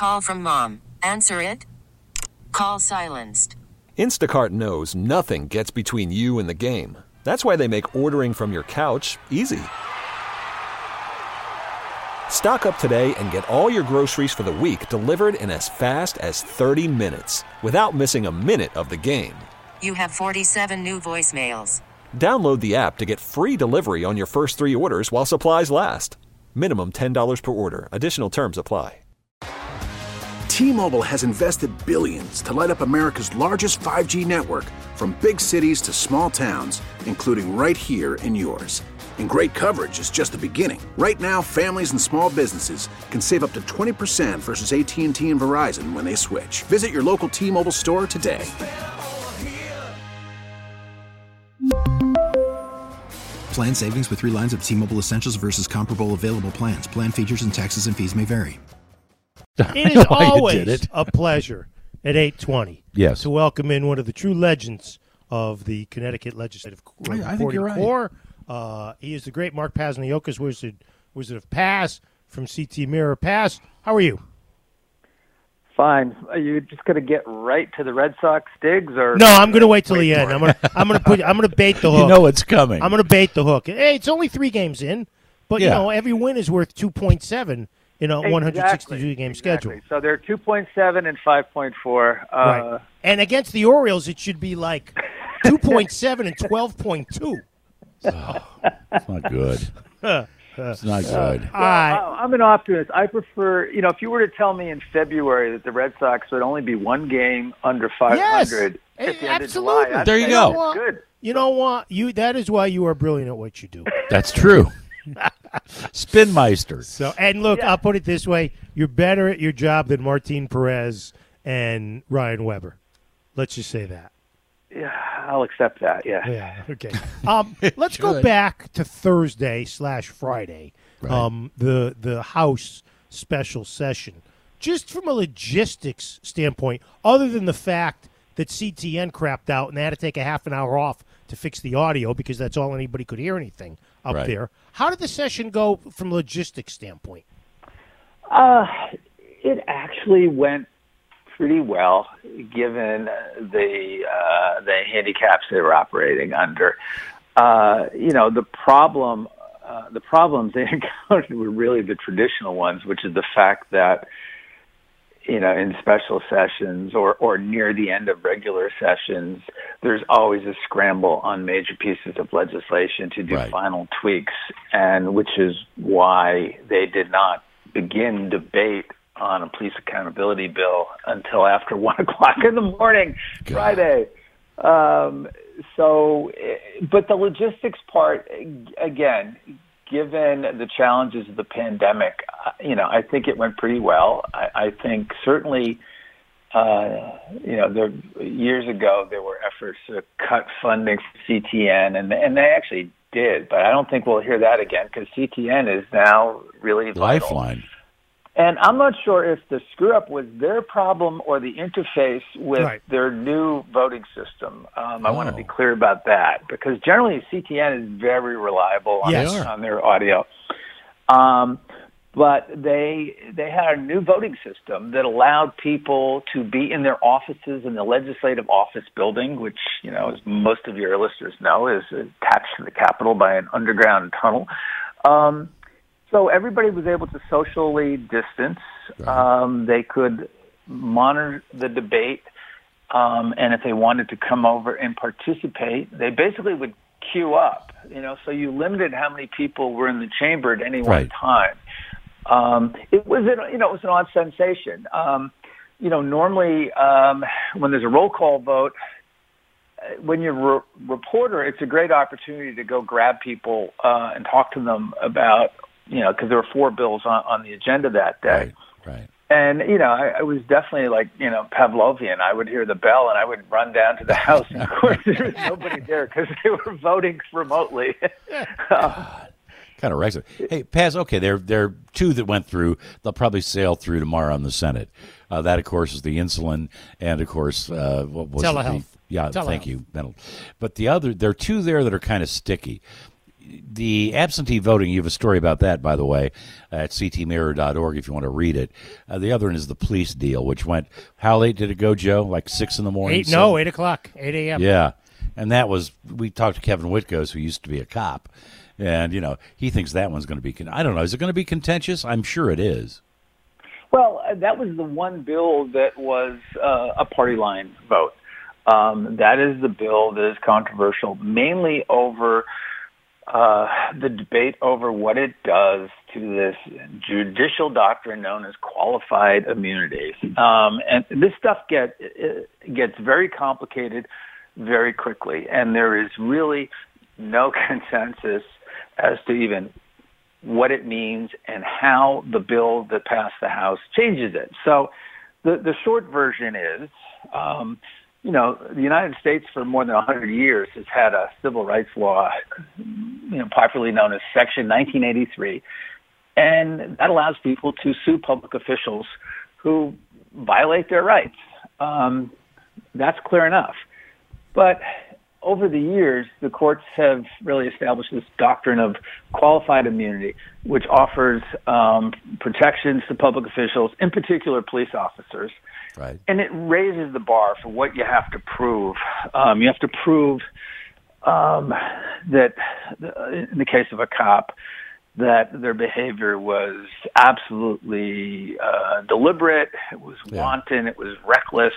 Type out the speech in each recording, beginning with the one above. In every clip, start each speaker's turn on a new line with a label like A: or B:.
A: Call from mom. Answer it. Call silenced.
B: Instacart knows nothing gets between you and the game. That's why they make ordering from your couch easy. Stock up today and get all your groceries for the week delivered in as fast as 30 minutes without missing a minute of the game.
A: You have 47 new voicemails.
B: Download the app to get free delivery on your first 3 orders while supplies last. Minimum $10 per order. Additional terms apply.
C: T-Mobile has invested billions to light up America's largest 5G network, from big cities to small towns, including right here in yours. And great coverage is just the beginning. Right now, families and small businesses can save up to 20% versus AT&T and Verizon when they switch. Visit your local T-Mobile store today.
D: Plan savings with 3 lines of T-Mobile Essentials versus comparable available plans. Plan features and taxes and fees may vary.
E: It is always a pleasure at 8:20
F: yes.
E: to welcome in one of the true legends of the Connecticut Legislative
F: I think you're right.
E: Corps. He is the great Mark Pazniokas, Wizard of Paz from CT Mirror. Paz, how are you?
G: Fine. Are you just going to get right to the Red Sox digs, or
E: no? I'm going to wait till the end. I'm going to bait the hook.
F: You know it's coming.
E: I'm going to bait the hook. Hey, it's only 3 games in, but
F: Yeah.
E: every win is worth 2.7 in a 162-game schedule.
G: So they're 2.7 and 5.4.
E: Right. And against the Orioles, it should be like 2.7 and 12.2.
F: It's not good. It's not good.
G: I'm an optimist. I prefer, if you were to tell me in February that the Red Sox would only be 1 game under 500 at the end of July, I'd
F: there you
G: say
F: go.
G: that's good.
E: You know what? That is why you are brilliant at what you do.
F: That's true. Spinmeister.
E: So, and look, I'll put it this way: you're better at your job than Martin Perez and Ryan Weber. Let's just say that.
G: Yeah, I'll accept that. Yeah.
E: Yeah. Okay. Let's go back to Thursday/Friday.
F: Right.
E: The House special session. Just from a logistics standpoint, other than the fact that CTN crapped out and they had to take a half an hour off to fix the audio because that's all anybody could hear anything up there. How did the session go from a logistics standpoint?
G: It actually went pretty well, given the handicaps they were operating under. The problems they encountered were really the traditional ones, which is the fact that in special sessions or near the end of regular sessions, there's always a scramble on major pieces of legislation to do final tweaks, and which is why they did not begin debate on a police accountability bill until after 1 o'clock in the morning, Friday. But the logistics part, again, given the challenges of the pandemic, I think it went pretty well. I think certainly, years ago there were efforts to cut funding for CTN, and they actually did. But I don't think we'll hear that again because CTN is now really vital.
F: Lifeline.
G: And I'm not sure if the screw-up was their problem or the interface with their new voting system. I want to be clear about that because generally CTN is very reliable on their audio. But they had a new voting system that allowed people to be in their offices in the legislative office building, which, as most of your listeners know, is attached to the Capitol by an underground tunnel. So everybody was able to socially distance. They could monitor the debate, and if they wanted to come over and participate, they basically would queue up. So you limited how many people were in the chamber at any one time. It was an odd sensation. Normally when there's a roll call vote, when you're a reporter, it's a great opportunity to go grab people and talk to them about. Because there were 4 bills on the agenda that day.
F: Right.
G: And, I was definitely like, Pavlovian. I would hear the bell and I would run down to the house. And, of course, there was nobody there because they were voting remotely.
F: Kind of wrecks it. Hey, Paz, okay, there are 2 that went through. They'll probably sail through tomorrow in the Senate. That, of course, is the insulin and, of course, what was
E: telehealth.
F: Telehealth. Thank you. But there are 2 there that are kind of sticky. the absentee voting, you have a story about that, by the way, at ctmirror.org if you want to read it. The other one is the police deal, which went, how late did it go, Joe? Like 6 in the morning?
E: 8 o'clock, 8 a.m.
F: Yeah. And that was, we talked to Kevin Whitgoes, who used to be a cop, and, he thinks that one's going to be, I don't know, is it going to be contentious? I'm sure it is.
G: Well, that was the one bill that was a party line vote. That is the bill that is controversial, mainly over the debate over what it does to this judicial doctrine known as qualified immunity. And this stuff gets very complicated very quickly, and there is really no consensus as to even what it means and how the bill that passed the House changes it. So the short version is, the United States for more than 100 years has had a civil rights law, popularly known as Section 1983, and that allows people to sue public officials who violate their rights. That's clear enough. But over the years, the courts have really established this doctrine of qualified immunity, which offers protections to public officials, in particular police officers.
F: Right. And
G: it raises the bar for what you have to prove. You have to prove that, in the case of a cop, that their behavior was absolutely deliberate, it was wanton, it was reckless.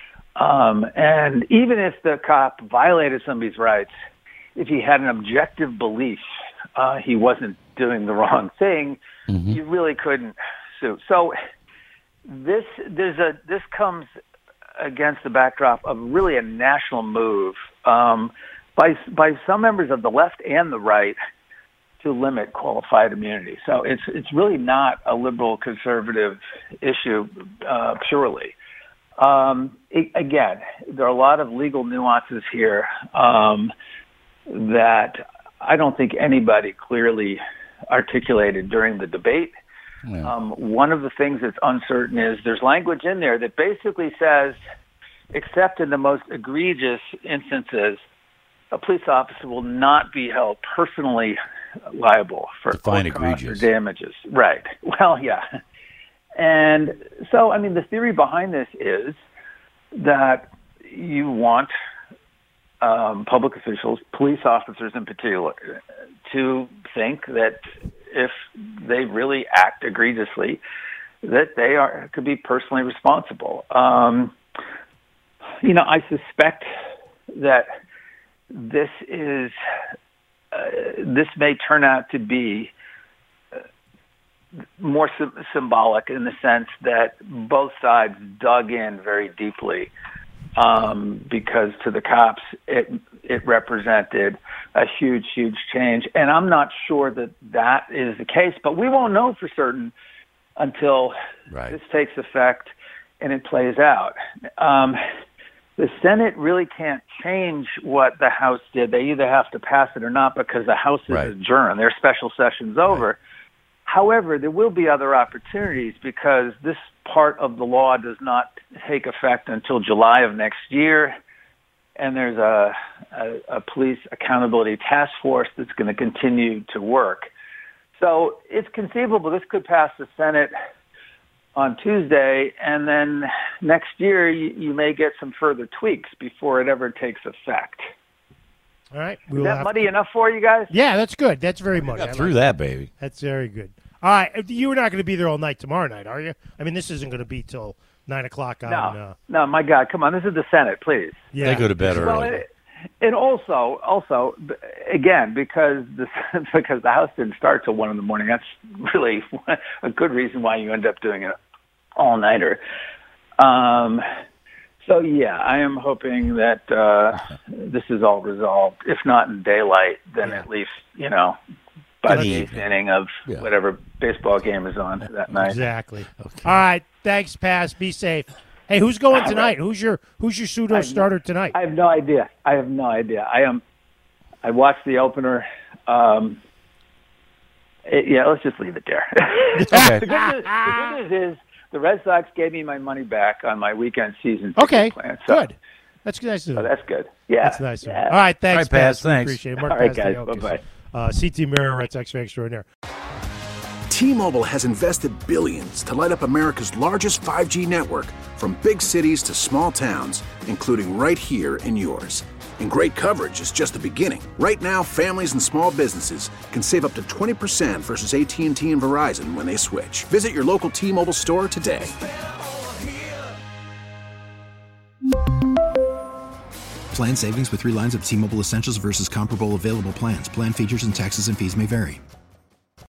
G: And even if the cop violated somebody's rights, if he had an objective belief he wasn't doing the wrong thing, you really couldn't sue. So this comes against the backdrop of really a national move by some members of the left and the right to limit qualified immunity. So it's really not a liberal conservative issue purely. Again, there are a lot of legal nuances here that I don't think anybody clearly articulated during the debate. Yeah. One of the things that's uncertain is there's language in there that basically says, except in the most egregious instances, a police officer will not be held personally liable for costs or damages. Right. Well, yeah. And so, the theory behind this is that you want public officials, police officers in particular, to think that if they really act egregiously, that they could be personally responsible. I suspect that this may turn out to be more symbolic in the sense that both sides dug in very deeply because to the cops it represented a huge change. And I'm not sure that is the case, but we won't know for certain until this takes effect and it plays out. The Senate really can't change what the House did. They either have to pass it or not because the House is adjourned. Their special session's over. Right. However, there will be other opportunities because this part of the law does not take effect until July of next year, and there's a police accountability task force that's going to continue to work. So it's conceivable this could pass the Senate on Tuesday, and then next year you may get some further tweaks before it ever takes effect.
E: All right.
G: Is that muddy enough for you guys?
E: Yeah, that's good. That's very muddy.
F: Got through that, baby.
E: That's very good. All right. You're not going to be there all night tomorrow night, are you? This isn't going to be till 9 o'clock on...
G: No, my God. Come on. This is the Senate, please.
F: Yeah. They go to bed early.
G: And also, again, because the House didn't start till 1 in the morning, that's really a good reason why you end up doing an all-nighter. So, yeah, I am hoping that this is all resolved. If not in daylight, then at least, by the eighth inning of whatever baseball game is on that night.
E: Exactly. Okay. All right. Thanks, Paz. Be safe. Hey, who's going tonight? Who's your pseudo starter tonight?
G: I have no idea. I watched the opener. Let's just leave it there.
F: Okay.
G: The good news is the Red Sox gave me my money back on my weekend season
E: ticket
G: plan.
E: So, good. That's nice.
G: So that's good. Yeah.
E: That's nice. Yeah. All right. Thanks,
F: Paz. Thanks.
E: Appreciate it.
G: All right, guys. Bye-bye.
E: CT Mirror, Red Sox fan extraordinaire.
C: T-Mobile has invested billions to light up America's largest 5G network, from big cities to small towns, including right here in yours. And great coverage is just the beginning. Right now, families and small businesses can save up to 20% versus AT&T and Verizon when they switch. Visit your local T-Mobile store today.
D: Plan savings with 3 lines of T-Mobile Essentials versus comparable available plans. Plan features and taxes and fees may vary.